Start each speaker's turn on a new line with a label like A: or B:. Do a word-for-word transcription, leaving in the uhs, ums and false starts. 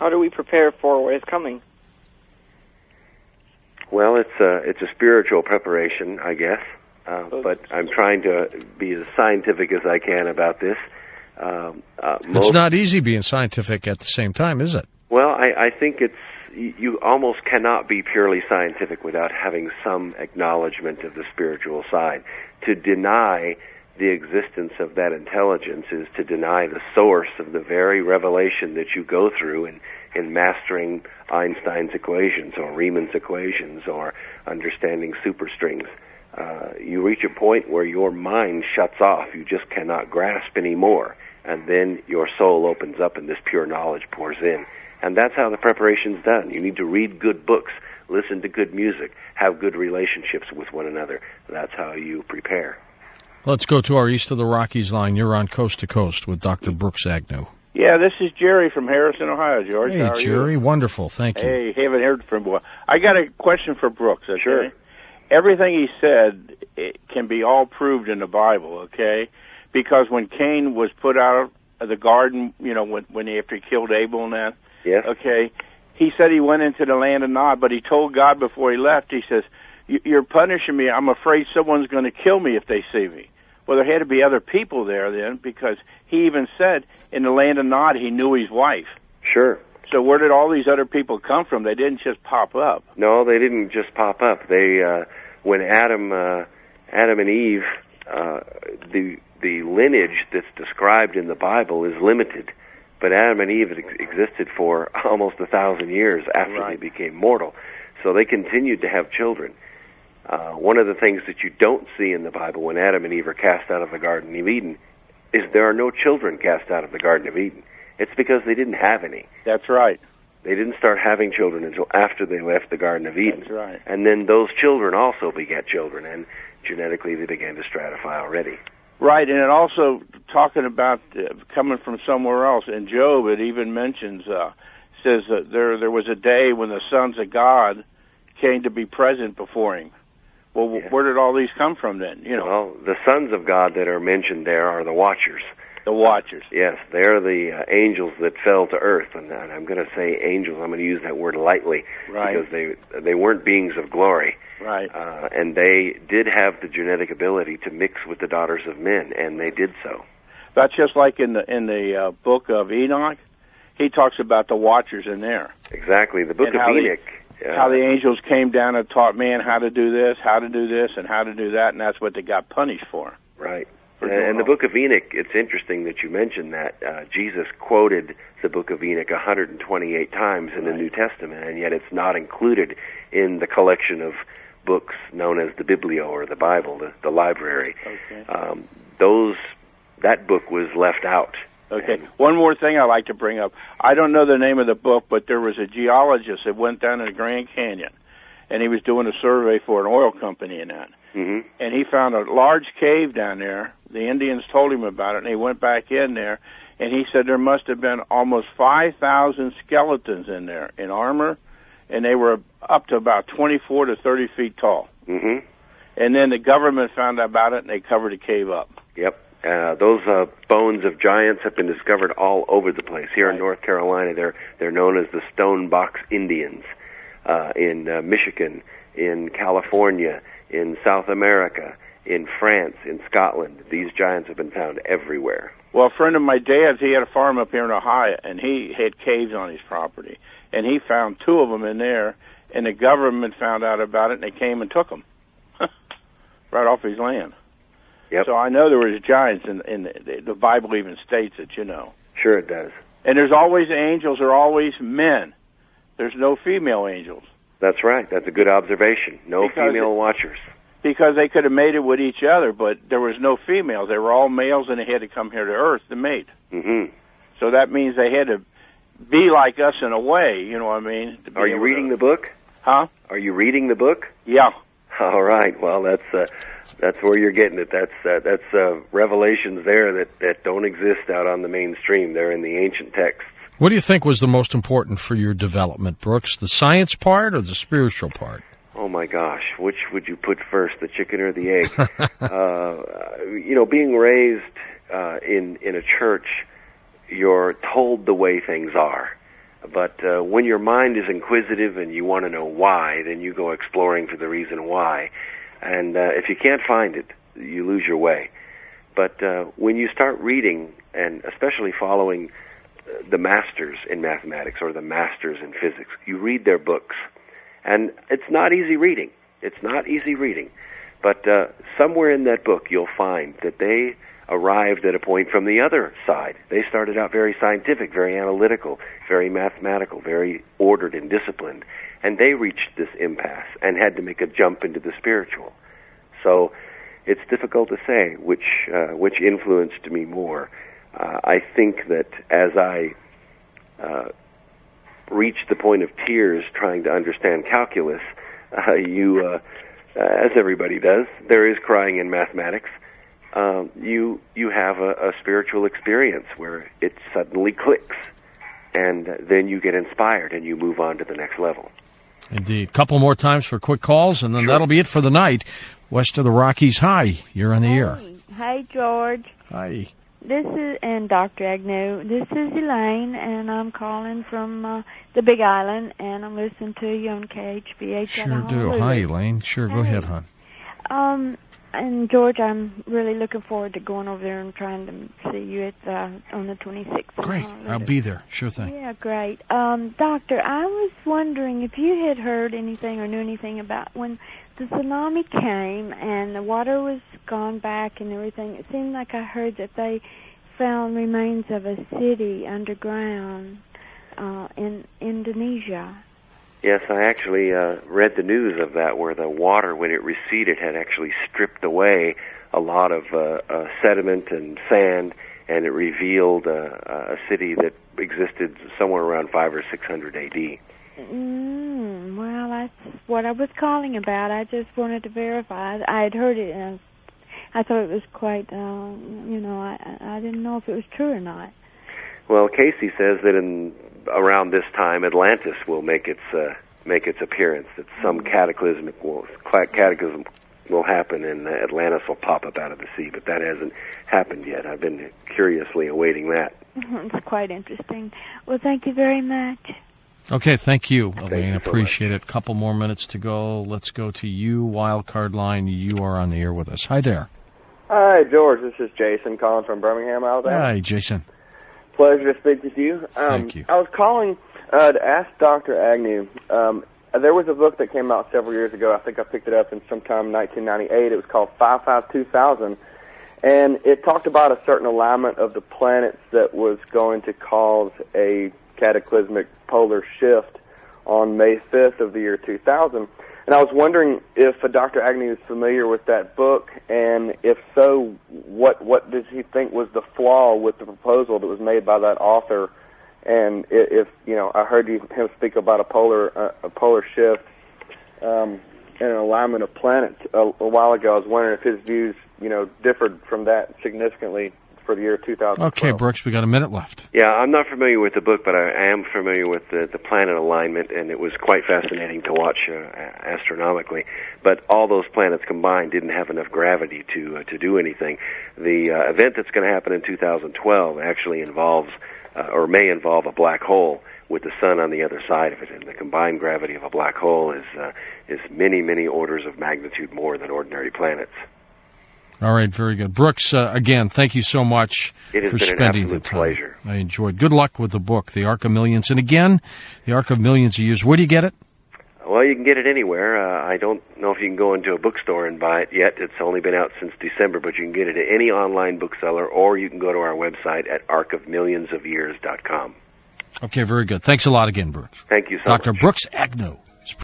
A: How do we prepare for what is coming?
B: Well, it's a, it's a spiritual preparation, I guess, uh, but I'm trying to be as scientific as I can about this. Um, uh, most,
C: it's not easy being scientific at the same time, is it?
B: Well, I, I think it's you almost cannot be purely scientific without having some acknowledgement of the spiritual side. To deny the existence of that intelligence is to deny the source of the very revelation that you go through in, in mastering Einstein's equations or Riemann's equations or understanding superstrings. Uh, you reach a point where your mind shuts off. You just cannot grasp anymore. And then your soul opens up and this pure knowledge pours in. And that's how the preparation's done. You need to read good books, listen to good music, have good relationships with one another. That's how you prepare.
C: Let's go to our East of the Rockies line. You're on Coast to Coast with Doctor Brooks Agnew.
D: Yeah, this is Jerry from Harrison, Ohio, George.
C: Hey,
D: How are
C: Jerry.
D: You?
C: Wonderful. Thank you.
D: Hey, haven't heard from you. I got a question for Brooks, okay?
B: Sure.
D: Everything he said it can be all proved in the Bible, okay? Because when Cain was put out of the garden, you know, when, when he, after he killed Abel and that,
B: yes.
D: okay, he said he went into the land of Nod, but he told God before he left, he says, you're punishing me. I'm afraid someone's going to kill me if they see me. Well, there had to be other people there then, because he even said in the land of Nod he knew his wife.
B: Sure.
D: So where did all these other people come from? They didn't just pop up.
B: No, they didn't just pop up. They, uh, when Adam, uh, Adam and Eve, uh, the the lineage that's described in the Bible is limited, but Adam and Eve ex- existed for almost a thousand years after
D: right.
B: they became mortal, so they continued to have children. Uh, one of the things that you don't see in the Bible when Adam and Eve are cast out of the Garden of Eden is there are no children cast out of the Garden of Eden. It's because they didn't have any.
D: That's right.
B: They didn't start having children until after they left the Garden of Eden.
D: That's right.
B: And then those children also begat children, and genetically they began to stratify already.
D: Right, and it also, talking about uh, coming from somewhere else, in Job it even mentions, uh, says that there there was a day when the sons of God came to be present before him. Well,
B: Yeah.
D: where did all these come from then? You know,
B: Well, the sons of God that are mentioned there are the Watchers.
D: the Watchers.
B: Yes, they're the uh, angels that fell to earth, and, and I'm going to say angels. I'm going to use that word lightly,
D: Right.
B: because they they weren't beings of glory,
D: Right.
B: uh, and they did have the genetic ability to mix with the daughters of men, and they did so.
D: That's just like in the in the uh, book of Enoch. He talks about the Watchers in there.
B: Exactly, the book
D: And
B: of
D: how the-
B: Enoch. Uh,
D: How the angels came down and taught man how to do this, how to do this, and how to do that, and that's what they got punished for.
B: Right.
D: For
B: And,
D: doing
B: and the
D: all-
B: book of Enoch, it's interesting that you mentioned that. Uh, Jesus quoted the book of Enoch one hundred twenty-eight times in the
D: Right.
B: New Testament, and yet it's not included in the collection of books known as the Biblio, or the Bible, the, the library.
D: Okay.
B: Um, those, that book was left out.
D: Okay.
B: And-
D: One more thing I'd like to bring up. I don't know the name of the book, but there was a geologist that went down to the Grand Canyon, and he was doing a survey for an oil company and that.
B: Mhm.
D: And he found a large cave down there. The Indians told him about it, and he went back in there, and he said there must have been almost five thousand skeletons in there in armor, and they were up to about twenty-four to thirty feet tall.
B: Mhm.
D: And then the government found out about it, and they covered the cave up.
B: Yep. Uh, those uh, bones of giants have been discovered all over the place. Here in
D: Right.
B: North Carolina, they're they're known as the Stone Box Indians. Uh, in uh, Michigan, in California, in South America, in France, in Scotland, these giants have been found everywhere.
D: Well, a friend of my dad's, he had a farm up here in Ohio, and he had caves on his property. And he found two of them in there, and the government found out about it, and they came and took them right off his land.
B: Yep.
D: So I know there was giants, in, in the, the Bible even states it, you know.
B: Sure it does.
D: And there's always angels, are always men. There's no female angels.
B: That's right. That's a good observation. No
D: Because
B: female
D: it-
B: watchers.
D: Because they could have mated with each other, but there was no females. They were all males, and they had to come here to Earth to mate.
B: Mm-hmm.
D: So that means they had to be like us in a way, you know what I mean? to be
B: Are you
D: able
B: reading
D: to,
B: the book?
D: Huh?
B: Are you reading the book?
D: Yeah.
B: All right. Well, that's uh, that's where you're getting it. That's uh, that's uh, revelations there that, that don't exist out on the mainstream. They're in the ancient texts.
C: What do you think was the most important for your development, Brooks? The science part or the spiritual part?
B: Oh my gosh, which would you put first, the chicken or the egg? uh, you know, being raised uh, in in a church, you're told the way things are. But uh, when your mind is inquisitive and you want to know why, then you go exploring for the reason why. And uh, if you can't find it, you lose your way. But uh, when you start reading, and especially following the masters in mathematics or the masters in physics, you read their books. And it's not easy reading. It's not easy reading. But uh, somewhere in that book you'll find that they arrived at a point from the other side. They started out very scientific, very analytical, very mathematical, very ordered and disciplined, and they reached this impasse and had to make a jump into the spiritual. So it's difficult to say which uh, which influenced me more. Uh, I think that as I uh, reached the point of tears trying to understand calculus, uh, you, uh, as everybody does, there is crying in mathematics. Um, you you have a, a spiritual experience where it suddenly clicks, and then you get inspired and you move on to the next level.
C: Indeed. Couple more times for quick calls, and then
B: Sure.
C: that'll be it for the night. West of the Rockies. Hi, you're on the
E: hey.
C: air.
E: Hey, George.
C: Hi.
E: This is, and Doctor Agnew, this is Elaine, and I'm calling from uh, the Big Island, and I'm listening to you on K H B H.
C: Sure do. Hi, Elaine. Sure, go
E: Hey.
C: ahead, hon.
E: Um, and George, I'm really looking forward to going over there and trying to see you at uh, on the twenty-sixth.
C: Great. I'll be there. Sure thing.
E: Yeah, great. Um, Doctor, I was wondering if you had heard anything or knew anything about when the tsunami came and the water was gone back and everything. It seemed like I heard that they found remains of a city underground uh, in Indonesia.
B: Yes, I actually uh, read the news of that, where the water, when it receded, had actually stripped away a lot of uh, uh, sediment and sand, and it revealed uh, a city that existed somewhere around five or six hundred A D.
E: Mm, well, that's what I was calling about. I just wanted to verify. I had heard it, and I thought it was quite, uh, you know, I, I didn't know if it was true or not.
B: Well, Casey says that in around this time, Atlantis will make its uh, make its appearance. That some cataclysmic will cataclysm will happen, and Atlantis will pop up out of the sea. But that hasn't happened yet. I've been curiously awaiting that.
E: It's quite interesting. Well, thank you very much.
C: Okay, thank you,
B: Thank
C: Elaine.
B: you so
C: Appreciate it. Couple more minutes to go. Let's go to you, Wildcard Line. You are on the air with us. Hi there.
F: Hi, George. This is Jason calling from Birmingham, Alabama.
C: Hi, Jason.
F: Pleasure to speak with you. Um,
C: Thank you.
F: I was calling uh, to ask Doctor Agnew. Um, there was a book that came out several years ago. I think I picked it up in sometime nineteen ninety-eight. It was called five five two thousand, and it talked about a certain alignment of the planets that was going to cause a cataclysmic polar shift on May fifth of the year two thousand. And I was wondering if uh, Doctor Agnew is familiar with that book, and if so, what what does he think was the flaw with the proposal that was made by that author? And if, you know, I heard him speak about a polar uh, a polar shift um, and an alignment of planets a, a while ago. I was wondering if his views, you know, differed from that significantly for the year two thousand twelve.
C: Okay, Brooks, we got a minute left.
B: Yeah, I'm not familiar with the book, but I am familiar with the, the planet alignment, and it was quite fascinating to watch uh, astronomically. But all those planets combined didn't have enough gravity to uh, to do anything. The uh, event that's going to happen in two thousand twelve actually involves, uh, or may involve, a black hole with the sun on the other side of it, and the combined gravity of a black hole is uh, is many, many orders of magnitude more than ordinary planets.
C: All right, very good. Brooks, uh, again, thank you so much
B: It has
C: for
B: been an
C: spending the
B: absolute
C: time.
B: pleasure.
C: I enjoyed. Good luck with the book, The Ark of Millions. And again, The Ark of Millions of Years. Where do you get it?
B: Well, you can get it anywhere. Uh, I don't know if you can go into a bookstore and buy it yet. It's only been out since December, but you can get it at any online bookseller, or you can go to our website at ark of millions of years dot com.
C: Okay, very good. Thanks a lot again, Brooks.
B: Thank you so
C: Doctor
B: much.
C: Brooks Agnew.